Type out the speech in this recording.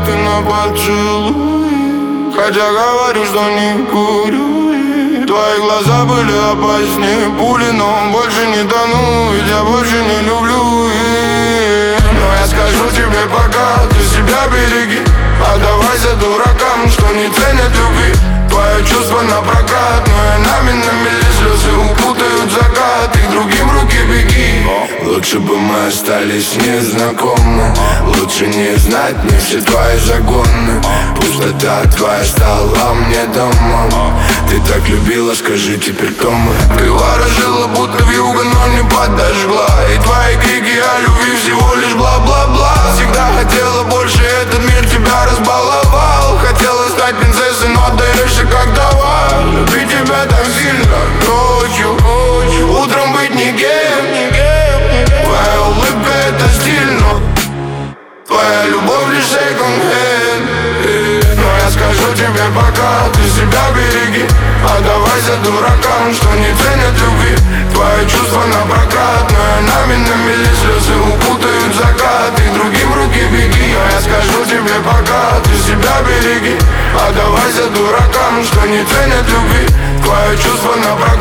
ответы на поцелуй, хотя говорю, что не курю. Твои глаза были опаснее пули, но больше не тону, ведь я больше не люблю. Но я скажу тебе пока, ты себя береги. Отдавайся дуракам, что не ценят любви. Твое чувство напрокат, но я нами слезы укутают закат. И к другим руки беги. Лучше бы мы остались незнакомы. Лучше не знать мне все твои загоны. Пустота твоя стала мне домом. Ты так любила, скажи теперь, кто мы? Ты ворожила, будто вьюга, но не подожгла. И твои крики о любви всего лишь бла-бла-бла. Всегда хотела больше, этот мир тебя разбаловал. Хотела стать принцессой, но отдаешься как давай. Любить тебя так сильно ночью, утром быть никем. Твоя улыбка это стиль, но твоя любовь лишь секонд-хенд. Но я скажу тебе пока, ты себя береги. Отдавайся дуракам, что не ценят любви. Твои чувства напрокат, но я нами слезы укутают закат. И к другим руки беги. Но я скажу тебе пока, ты себя береги. Отдавайся дуракам, что не ценят любви. Твои чувства напрокат.